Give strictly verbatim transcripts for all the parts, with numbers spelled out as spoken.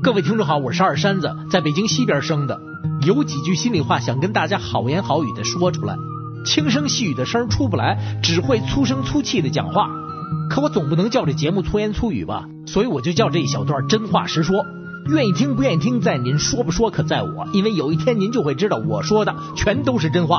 各位听众好，我是二山子，在北京西边生的，有几句心里话想跟大家好言好语的说出来。轻声细语的声出不来，只会粗声粗气的讲话，可我总不能叫这节目粗言粗语吧，所以我就叫这一小段真话实说。愿意听不愿意听在您，说不说可在我，因为有一天您就会知道我说的全都是真话。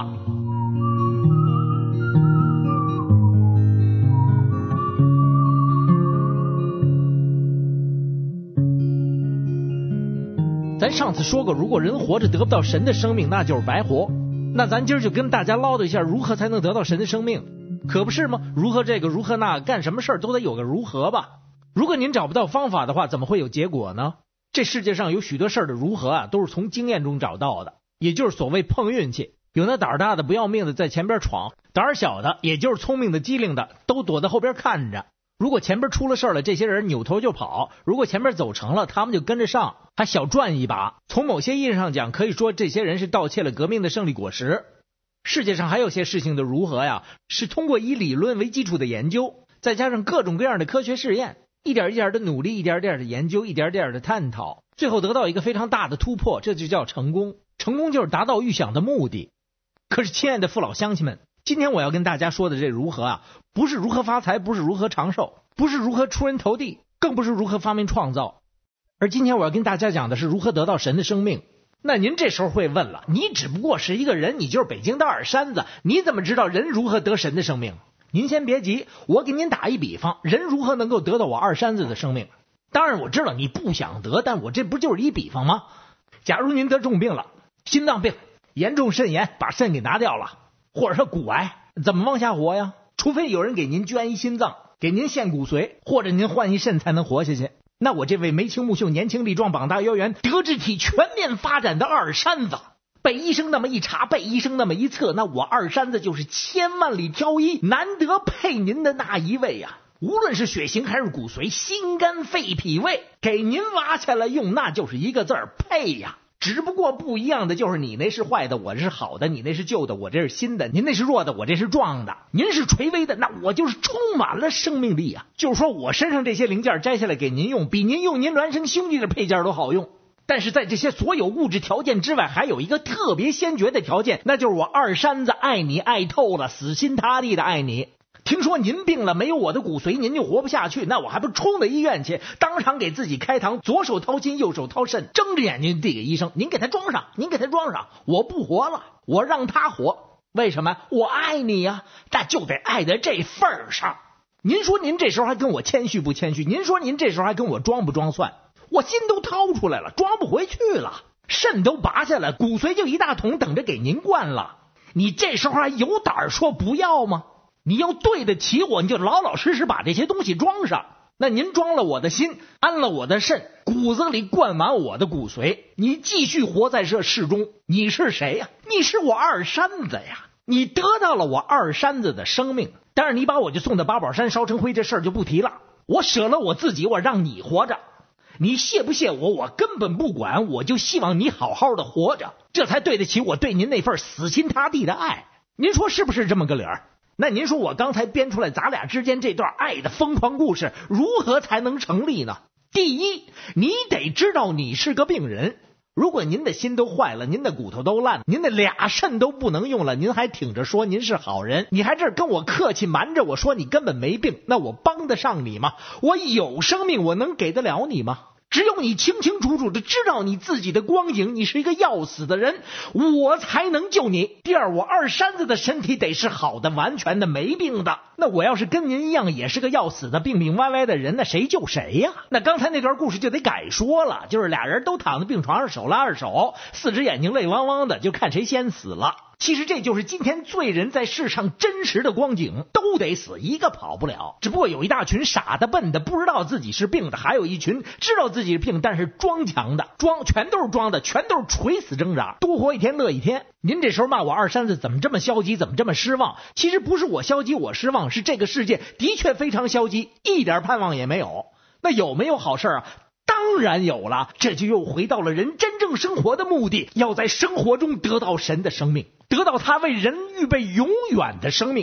咱上次说过，如果人活着得不到神的生命，那就是白活。那咱今儿就跟大家唠叨一下，如何才能得到神的生命，可不是吗？如何这个如何那，干什么事儿都得有个如何吧。如果您找不到方法的话，怎么会有结果呢？这世界上有许多事儿的如何啊，都是从经验中找到的，也就是所谓碰运气。有那胆儿大的不要命的在前边闯，胆儿小的也就是聪明的机灵的都躲在后边看着。如果前边出了事了，这些人扭头就跑；如果前边走成了，他们就跟着上，还小赚一把。从某些意义上讲，可以说这些人是盗窃了革命的胜利果实。世界上还有些事情的如何呀，是通过以理论为基础的研究，再加上各种各样的科学试验，一点一点的努力，一点点的研究，一点点的探讨，最后得到一个非常大的突破，这就叫成功。成功就是达到预想的目的。可是亲爱的父老乡亲们，今天我要跟大家说的这如何啊，不是如何发财，不是如何长寿，不是如何出人头地，更不是如何发明创造，而今天我要跟大家讲的是如何得到神的生命。那您这时候会问了，你只不过是一个人，你就是北京的二山子，你怎么知道人如何得神的生命？您先别急，我给您打一比方，人如何能够得到我二山子的生命？当然我知道你不想得，但我这不就是一比方吗？假如您得重病了，心脏病，严重肾炎，把肾给拿掉了，或者说骨癌，怎么往下活呀？除非有人给您捐一心脏，给您献骨髓，或者您换一肾才能活下去。那我这位眉清目秀、年轻力壮、膀大腰圆、德智体全面发展的二山子，被医生那么一查，被医生那么一测，那我二山子就是千万里挑一，难得配您的那一位呀、啊。无论是血型还是骨髓，心肝肺脾胃，给您挖下来用，那就是一个字儿，配呀。只不过不一样的就是你那是坏的，我这是好的；你那是旧的，我这是新的；您那是弱的，我这是壮的；您是垂危的，那我就是充满了生命力啊！就是说我身上这些零件摘下来给您用，比您用您孪生兄弟的配件都好用。但是在这些所有物质条件之外，还有一个特别先决的条件，那就是我二山子爱你爱透了，死心塌地的爱你。听说您病了，没有我的骨髓您就活不下去，那我还不冲到医院去，当场给自己开膛，左手掏心右手掏肾，睁着眼睛递给医生，您给他装上，您给他装上，我不活了，我让他活。为什么？我爱你呀、啊，那就得爱在这份儿上。您说您这时候还跟我谦虚不谦虚？您说您这时候还跟我装不装蒜？我心都掏出来了，装不回去了，肾都拔下来，骨髓就一大桶等着给您灌了，你这时候还有胆说不要吗？你要对得起我，你就老老实实把这些东西装上。那您装了我的心，安了我的肾，骨子里灌满我的骨髓，你继续活在这世中。你是谁呀？你是我二山子呀！你得到了我二山子的生命，但是你把我就送到八宝山烧成灰，这事儿就不提了。我舍了我自己，我让你活着。你谢不谢我，我根本不管，我就希望你好好的活着，这才对得起我对您那份死心塌地的爱。您说是不是这么个理儿？那您说我刚才编出来咱俩之间这段爱的疯狂故事如何才能成立呢？第一，你得知道你是个病人。如果您的心都坏了，您的骨头都烂，您的俩肾都不能用了，您还挺着说您是好人，你还这儿跟我客气瞒着我说你根本没病，那我帮得上你吗？我有生命，我能给得了你吗？只有你清清楚楚的知道你自己的光景，你是一个要死的人，我才能救你。第二，我二山子的身体得是好的，完全的，没病的。那我要是跟您一样也是个要死的病病歪歪的人，那谁救谁呀？那刚才那段故事就得改说了，就是俩人都躺在病床上，手拉着手，四只眼睛泪汪汪的，就看谁先死了。其实这就是今天罪人在世上真实的光景，都得死，一个跑不了。只不过有一大群傻的笨的不知道自己是病的，还有一群知道自己是病但是装强的，装全都是装的，全都是垂死挣扎，多活一天乐一天。您这时候骂我二山子怎么这么消极，怎么这么失望？其实不是我消极我失望，是这个世界的确非常消极，一点盼望也没有。那有没有好事啊？当然有了，这就又回到了人真正生活的目的，要在生活中得到神的生命，得到他为人预备永远的生命。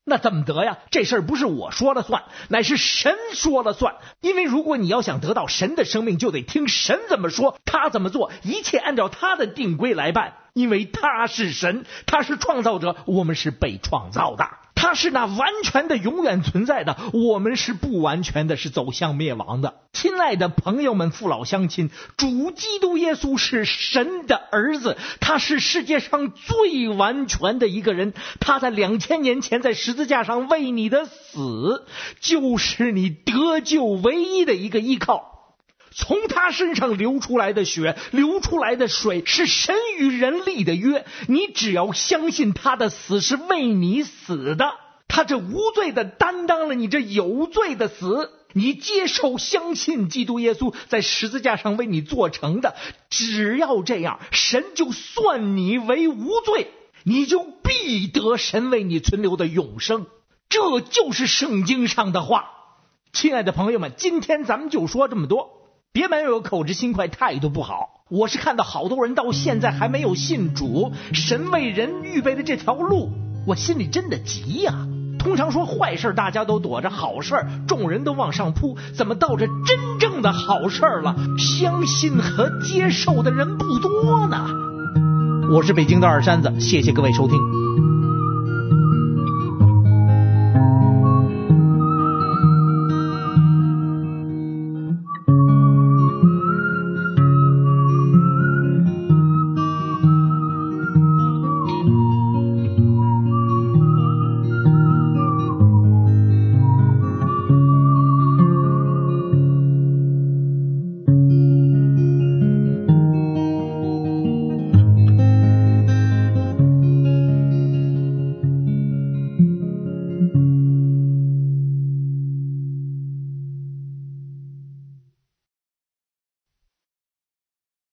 那怎么得呀？这事儿不是我说了算，乃是神说了算。因为如果你要想得到神的生命，就得听神怎么说，他怎么做，一切按照他的定规来办。因为他是神，他是创造者，我们是被创造的。他是那完全的永远存在的，我们是不完全的，是走向灭亡的。亲爱的朋友们，父老乡亲，主基督耶稣是神的儿子，他是世界上最完全的一个人。他在两千年前在十字架上为你的死，就是你得救唯一的一个依靠。从他身上流出来的血，流出来的水，是神与人立的约。你只要相信他的死是为你死的，他这无罪的担当了你这有罪的死。你接受相信基督耶稣在十字架上为你做成的，只要这样，神就算你为无罪，你就必得神为你存留的永生。这就是圣经上的话。亲爱的朋友们，今天咱们就说这么多。别埋怨我口直心快，态度不好。我是看到好多人到现在还没有信主，神为人预备的这条路，我心里真的急呀、啊。通常说坏事大家都躲着，好事众人都往上扑，怎么到这真正的好事了，相信和接受的人不多呢？我是北京的二山子，谢谢各位收听。